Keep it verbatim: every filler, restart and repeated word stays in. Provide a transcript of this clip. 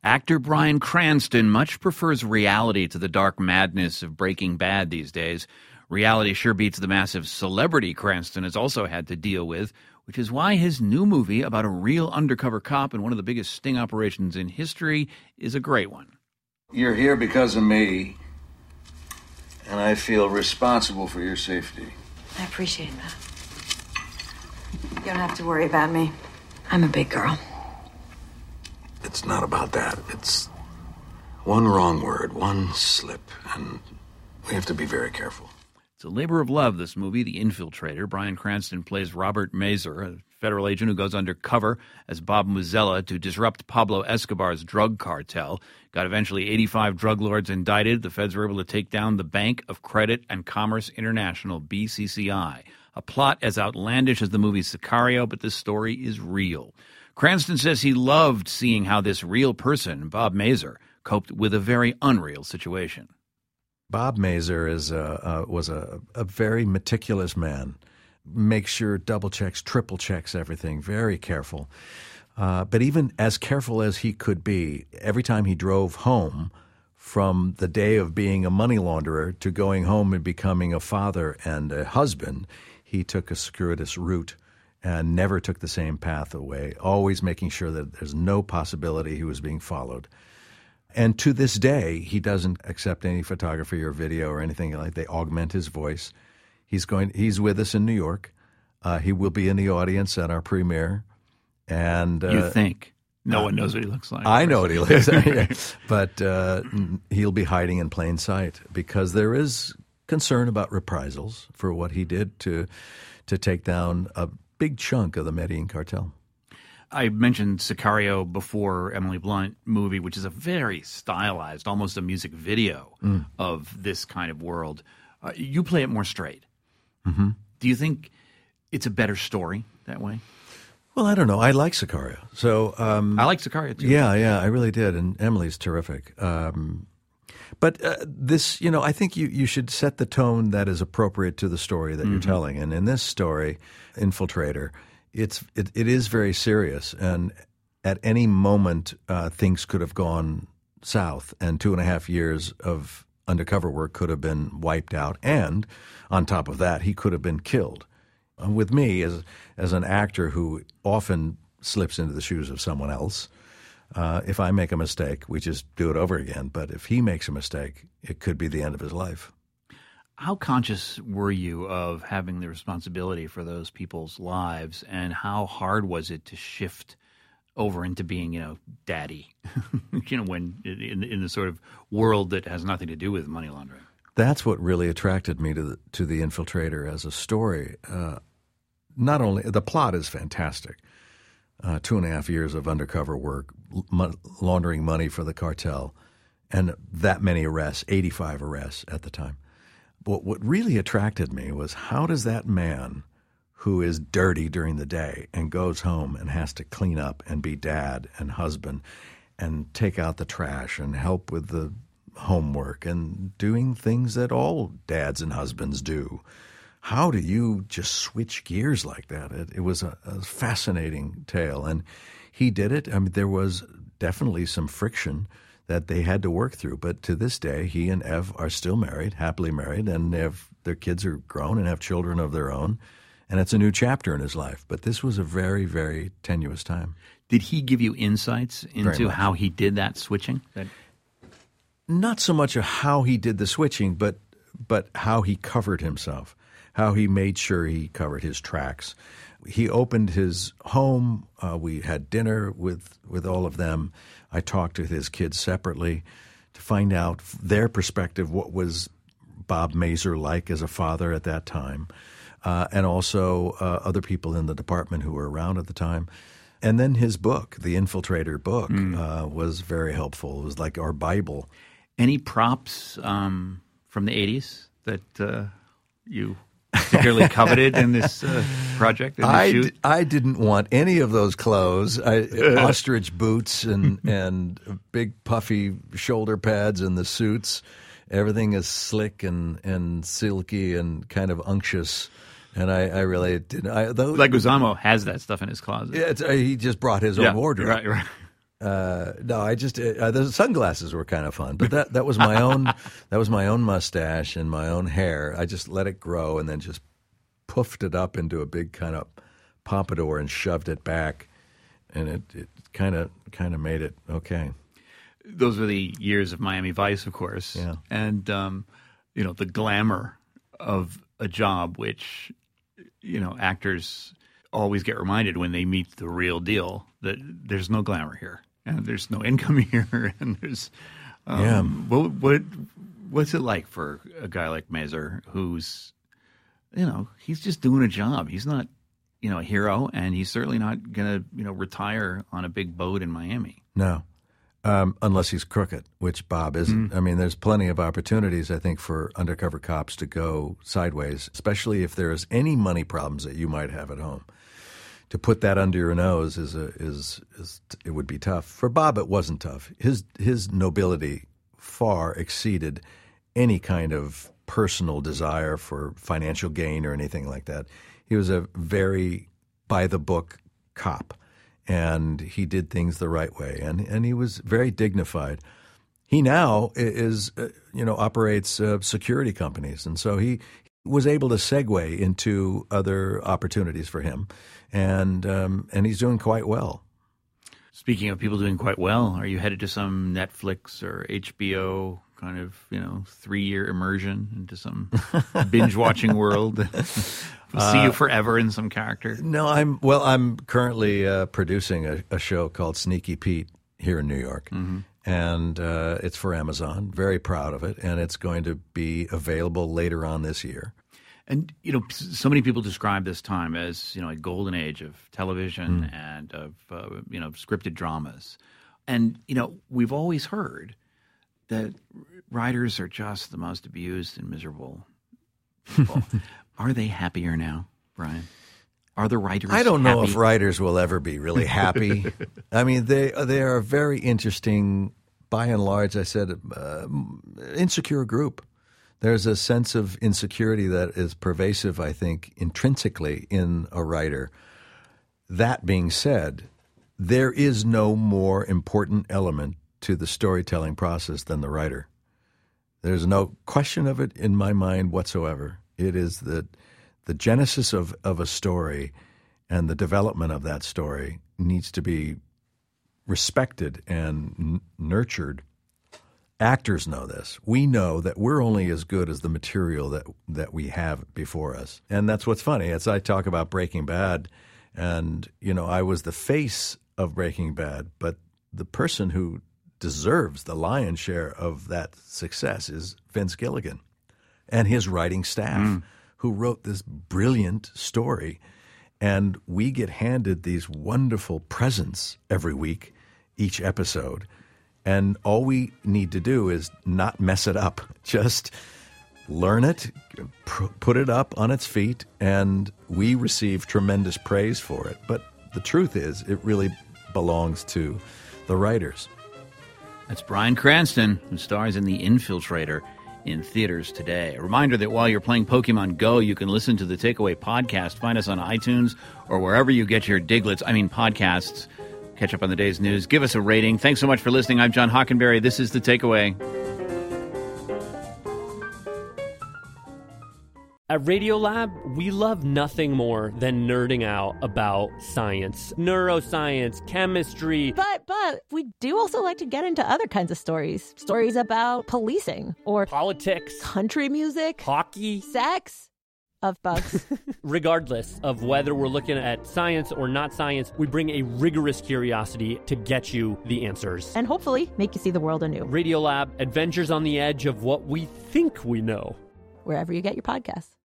Actor Bryan Cranston much prefers reality to the dark madness of Breaking Bad these days. Reality sure beats the massive celebrity Cranston has also had to deal with, which is why his new movie about a real undercover cop in one of the biggest sting operations in history is a great one. You're here because of me, and I feel responsible for your safety. I appreciate that. You don't have to worry about me. I'm a big girl. It's not about that. It's one wrong word, one slip, and we have to be very careful. It's a labor of love, this movie, The Infiltrator. Bryan Cranston plays Robert Mazur, a federal agent who goes undercover as Bob Muzella to disrupt Pablo Escobar's drug cartel. Got eventually eighty-five drug lords indicted. The feds were able to take down the Bank of Credit and Commerce International, B C C I. A plot as outlandish as the movie Sicario, but this story is real. Cranston says he loved seeing how this real person, Bob Mazur, coped with a very unreal situation. Bob Mazur is a, uh, was a, a very meticulous man. Makes sure, double checks, triple checks everything, very careful. Uh, but even as careful as he could be, every time he drove home from the day of being a money launderer to going home and becoming a father and a husband, he took a circuitous route and never took the same path away, always making sure that there's no possibility he was being followed. And to this day, he doesn't accept any photography or video or anything like that. They augment his voice. He's going. He's with us in New York. Uh, he will be in the audience at our premiere. And uh, you think no uh, one knows what he looks like? I know what he looks like, yeah. But uh, he'll be hiding in plain sight because there is concern about reprisals for what he did to to take down a big chunk of the Medellin cartel. I mentioned Sicario before, Emily Blunt movie, which is a very stylized, almost a music video mm. of this kind of world. Uh, you play it more straight. Mm-hmm. Do you think it's a better story that way? Well, I don't know. I like Sicario. So um, I like Sicario too. Yeah, yeah, I really did. And Emily's terrific. Um, but uh, this, you know, I think you, you should set the tone that is appropriate to the story that mm-hmm. you're telling. And in this story, Infiltrator, it's it, it is very serious. And at any moment, uh, things could have gone south, and two and a half years of undercover work could have been wiped out. And on top of that, he could have been killed. Uh, with me, as as an actor who often slips into the shoes of someone else, uh, if I make a mistake, we just do it over again. But if he makes a mistake, it could be the end of his life. How conscious were you of having the responsibility for those people's lives, and how hard was it to shift over into being, you know, daddy, you know, when in, in the sort of world that has nothing to do with money laundering? That's what really attracted me to the, to the Infiltrator as a story. Uh, not only the plot is fantastic, uh, two and a half years of undercover work, m- laundering money for the cartel, and that many arrests, eighty-five arrests at the time. But what really attracted me was, how does that man who is dirty during the day and goes home and has to clean up and be dad and husband and take out the trash and help with the homework and doing things that all dads and husbands do, how do you just switch gears like that? It, it was a, a fascinating tale, and he did it. I mean, there was definitely some friction that they had to work through, but to this day, he and Ev are still married, happily married, and they have, their kids are grown and have children of their own, and it's a new chapter in his life. But this was a very, very tenuous time. Did he give you insights into how he did that switching? That- Not so much of how he did the switching, but but how he covered himself, how he made sure he covered his tracks. He opened his home. Uh, we had dinner with, with all of them. I talked to his kids separately to find out their perspective, what was Bob Mazur like as a father at that time, uh, and also uh, other people in the department who were around at the time. And then his book, the Infiltrator book, mm. uh, was very helpful. It was like our Bible. Any props um, from the eighties that uh, you particularly coveted in this uh, project? In this I, shoot? d- I didn't want any of those clothes. I, ostrich boots and, and big puffy shoulder pads and the suits. Everything is slick and, and silky and kind of unctuous. And I, I really didn't. I, those, Leguizamo has that stuff in his closet. Yeah, it's, uh, he just brought his yeah, own wardrobe. Right, right. Uh, no, I just uh, the sunglasses were kind of fun, but that, that was my own that was my own mustache and my own hair. I just let it grow and then just puffed it up into a big kind of pompadour and shoved it back, and it it kind of kind of made it okay. Those were the years of Miami Vice, of course, yeah. and um, you know, the glamour of a job, which you know actors always get reminded when they meet the real deal that there's no glamour here and there's no income here and there's um, yeah. What, what what's it like for a guy like Mazur who's you know he's just doing a job. He's not you know a hero, and he's certainly not gonna you know retire on a big boat in Miami. No. Um, unless he's crooked, which Bob isn't. Mm. I mean, there's plenty of opportunities, I think, for undercover cops to go sideways, especially if there's any money problems that you might have at home. To put that under your nose is a, is is it would be tough. For Bob, it wasn't tough. His his nobility far exceeded any kind of personal desire for financial gain or anything like that. He was a very by the book cop. And he did things the right way, and and he was very dignified. He now is, uh, you know, operates uh, security companies, and so he was able to segue into other opportunities for him, and um, and he's doing quite well. Speaking of people doing quite well, are you headed to some Netflix or H B O kind of, you know, three-year immersion into some binge-watching world? See you forever in some character? No, I'm well. I'm currently uh, producing a, a show called Sneaky Pete here in New York, mm-hmm. and uh, it's for Amazon. Very proud of it, and it's going to be available later on this year. And you know, so many people describe this time as you know a golden age of television mm. and of uh, you know scripted dramas, and you know we've always heard that writers are just the most abused and miserable people. Are they happier now, Brian? Are the writers I don't know happy? if writers will ever be really happy. I mean, they they are a very interesting, by and large, I said, uh, insecure group. There's a sense of insecurity that is pervasive, I think, intrinsically in a writer. That being said, there is no more important element to the storytelling process than the writer. There's no question of it in my mind whatsoever. It is the the genesis of, of a story, and the development of that story needs to be respected and n- nurtured. Actors know this. We know that we're only as good as the material that that we have before us. And that's what's funny. As I talk about Breaking Bad, and, you know, I was the face of Breaking Bad, but the person who deserves the lion's share of that success is Vince Gilligan and his writing staff, mm. who wrote this brilliant story. And we get handed these wonderful presents every week, each episode. And all we need to do is not mess it up. Just learn it, pr- put it up on its feet, and we receive tremendous praise for it. But the truth is, it really belongs to the writers. That's Bryan Cranston, who stars in The Infiltrator in theaters today. A reminder that while you're playing Pokemon Go, you can listen to the Takeaway podcast. Find us on iTunes or wherever you get your diglets, I mean podcasts. Catch up on the day's news. Give us a rating. Thanks so much for listening. I'm John Hockenberry. This is The Takeaway. At Radiolab, we love nothing more than nerding out about science, neuroscience, chemistry. But, but, we do also like to get into other kinds of stories. Stories about policing or politics, country music, hockey, sex, of bugs. Regardless of whether we're looking at science or not science, we bring a rigorous curiosity to get you the answers. And hopefully make you see the world anew. Radiolab, adventures on the edge of what we think we know. Wherever you get your podcasts.